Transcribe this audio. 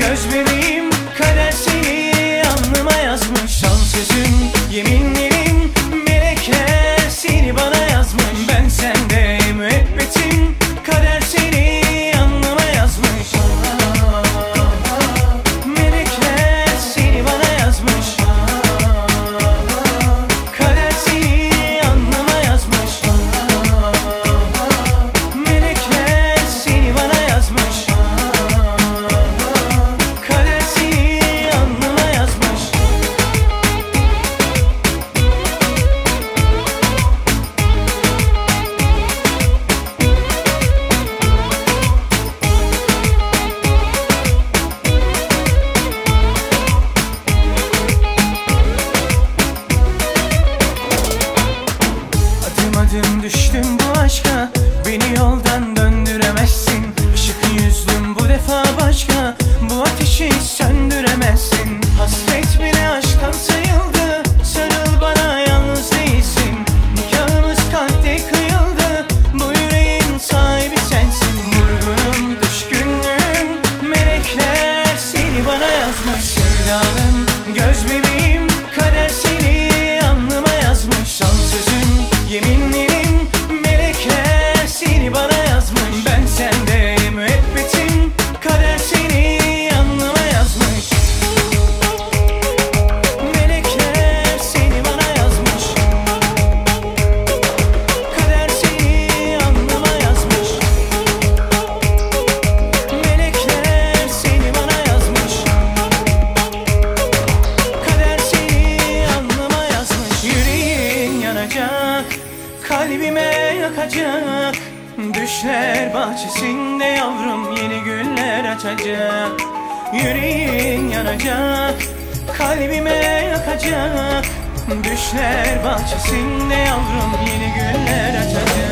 göz bebeğim, kader seni alnıma yazmış. Son sözün, yeminlerin, melekler seni bana yazmış. Ben sende müebbetim, kader seni alnıma yazmış. Melekler seni bana yazmış. Kader seni alnıma yazmış. Melekler seni bana yazmış. Kader seni alnıma yazmış. Adım adım düştüm bu aşka, beni yoldan döndüremezsin. Işık yüzlüm bu defa başka, bu ateşi söndüremezsin. Hasret bile aşktan sayıldı, sarıl bana, yalnız değilsin. Nikahımız kalpte kıyıldı, bu yüreğin sahibi sensin. Vurgunum, düşkünlüğüm, melekler seni bana yazmış. Sevdalım, göz bebeğim, kader seni alnıma yazmış. Son sözün, yeminlerin, melekler seni bana yazmış. Ben sende müebbetim, kader seni alnıma yazmış. Melekler seni bana yazmış. Kader seni alnıma yazmış. Melekler seni bana yazmış. Kader seni alnıma yazmış. Yüreğin yanacak, kalbime yakacak. Düşler bahçesinde yavrum yeni güller açacak. Yüreğin yanacak, kalbime yakacak. Düşler bahçesinde yavrum yeni güller açacak.